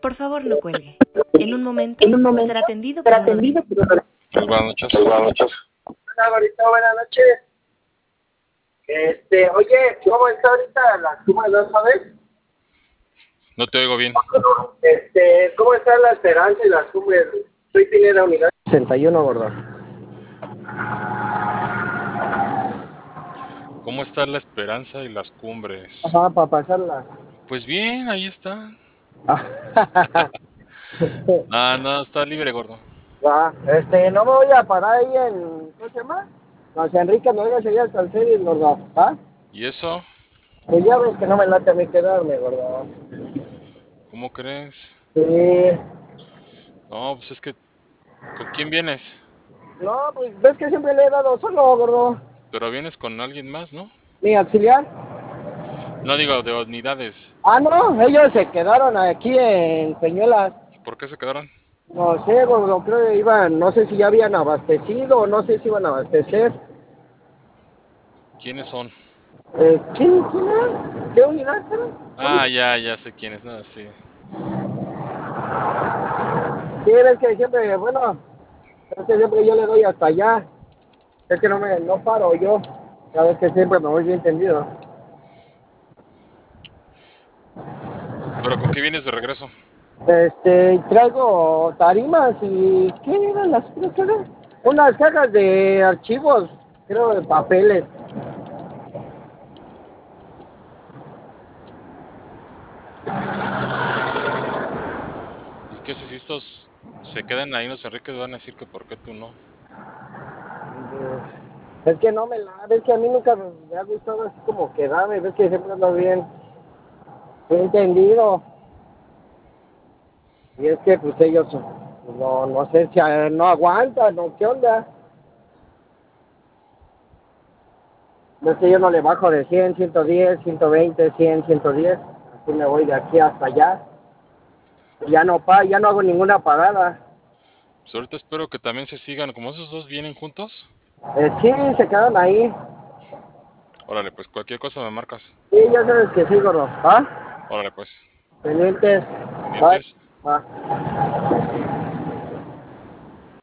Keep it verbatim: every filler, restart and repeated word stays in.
Por favor, no cuelgue. En un momento En un momento será atendido por será una... atendido por una... Pues buenas noches. Buenas noches. Hola, ahorita, buenas noches. Este, oye, ¿cómo está ahorita la suma de dos, sabes? No te oigo bien. Este, ¿cómo está la esperanza y la suma? Soy Pineda Unidad sesenta y uno, gordo. ¿Cómo está la esperanza y las cumbres? Ajá, para pasarla. Pues bien, ahí está. Ah, No, no, está libre, gordo. Va, este, no me voy a parar ahí en, ¿cómo se llama? No, si Enrique no voy a seguir hasta el serio, gordo, ¿ah? ¿Y eso? Pues ya ves que no me late a mí quedarme, gordo. ¿Cómo crees? Sí. No, pues es que... ¿Con quién vienes? No, pues ves que siempre le he dado solo, gordo. Pero vienes con alguien más, ¿no? Mi auxiliar. No digo, de unidades. Ah, no, ellos se quedaron aquí en Peñuelas. ¿Por qué se quedaron? No sé, gordo, creo que iban, no sé si ya habían abastecido o no sé si iban a abastecer. ¿Quiénes son? Eh, ¿quién, quién era? ¿Qué unidad era? Ah, ya, ya sé quiénes, no, sí. Sí, ves que siempre, bueno, es que siempre yo le doy hasta allá. Es que no me, no paro yo. Ya ves que siempre me voy bien tendido. ¿Pero con qué vienes de regreso? Este, traigo tarimas y, ¿qué eran las qué eran? Unas cajas de archivos, creo de papeles. ¿Y qué si estos se quedan ahí los Enriques van a decir que por qué tú no? Es que no me la, es que a mí nunca me, me ha gustado así como quedarme, ves que siempre ando bien, bien entendido. Y es que pues ellos, no, no sé si eh, no aguantan o qué onda. Es que yo no le bajo de cien, ciento diez, ciento veinte, cien, ciento diez. Así me voy de aquí hasta allá. Ya no pa, ya no hago ninguna parada. Pues ahorita espero que también se sigan, como esos dos vienen juntos. Eh, sí, se quedan ahí. Órale, pues cualquier cosa me marcas. Sí, ya sabes que sí, gordo. ¿Ah? Órale, pues. Pendientes. Bye. Pendientes. Va.